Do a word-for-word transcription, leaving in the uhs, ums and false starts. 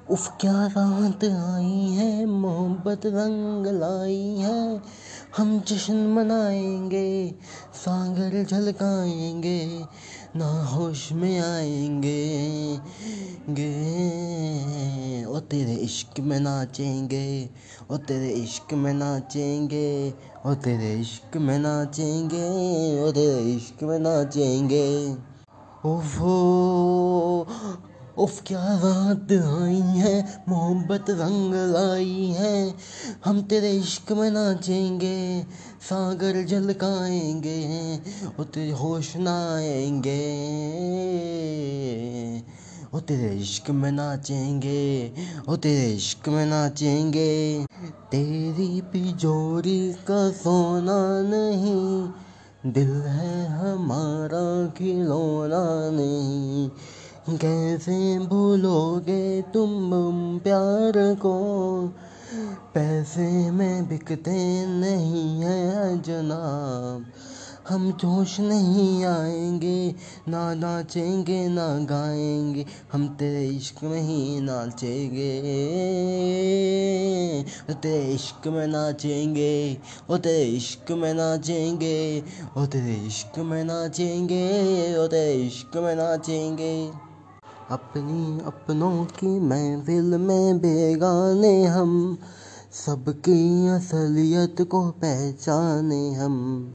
उफ क्या रात आई है, मोहब्बत रंग लाई है। हम जश्न मनाएंगे, सागर झलकाएंगे, ना होश में आएंगे गे। ओ तेरे इश्क में नाचेंगे, ओ तेरे इश्क में नाचेंगे, ओ तेरे इश्क में नाचेंगे, ओ तेरे इश्क में नाचेंगे। उफ उफ क्या रात आई है, मोहब्बत रंग लाई है। हम तेरे इश्क में नाचेंगे, सागर झलकाएंगे, ओ तेरे होश ना आएंगे। ओ तेरे इश्क में नाचेंगे, ओ तेरे इश्क में नाचेंगे। तेरी तिजोरी का सोना नहीं, दिल है हमारा खिलौना नहीं। कैसे भूलोगे तुम प्यार को, पैसे में बिकते नहीं है जनाब। हम जोश नहीं आएंगे, ना नाचेंगे ना गाएंगे, हम तेरे इश्क में ही नाचेंगे। ओ तेरे इश्क में नाचेंगे, ओ तेरे इश्क में नाचेंगे, ओ तेरे इश्क में नाचेंगे, ओ तेरे इश्क में नाचेंगे। अपनी अपनों की महफिल में बेगाने हम, सबकी असलियत को पहचाने हम।